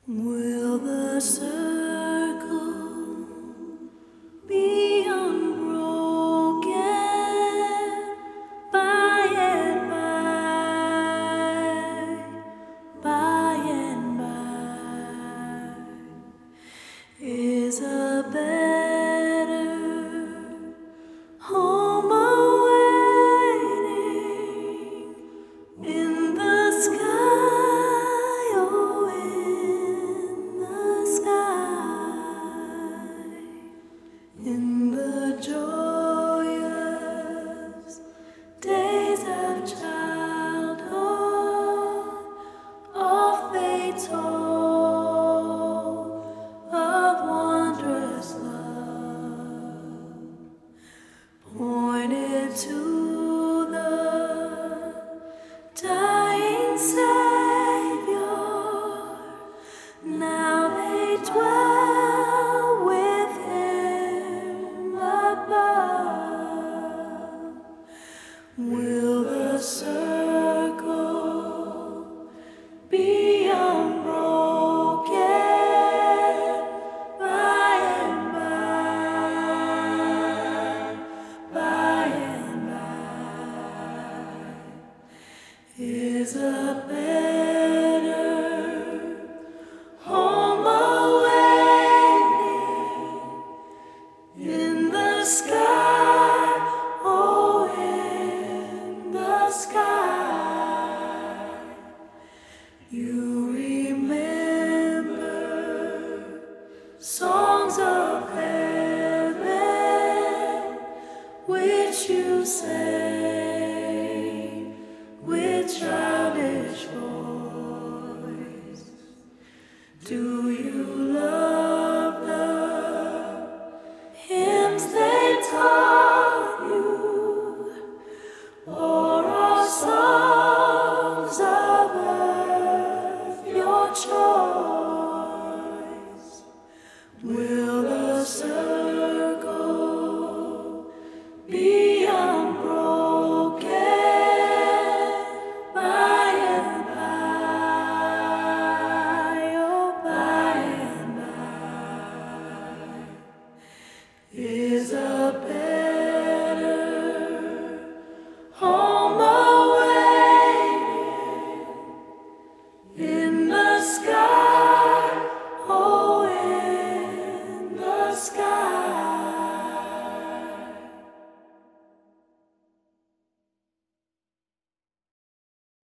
Will the circle be unbroken by and by and by? Is a better home awaiting in the sky, oh, in the sky, in the joyous days of childhood, of faith's hope, of wondrous love, pointed to the dying Savior. Now they dwell with Him above. Will the circle be unbroken by and by and by? Is a better home awaiting in the sky, oh, in the sky. You remember songs of heaven which you sang with childish voice. Do you love the hymns they taught you, or are songs of earth your choice?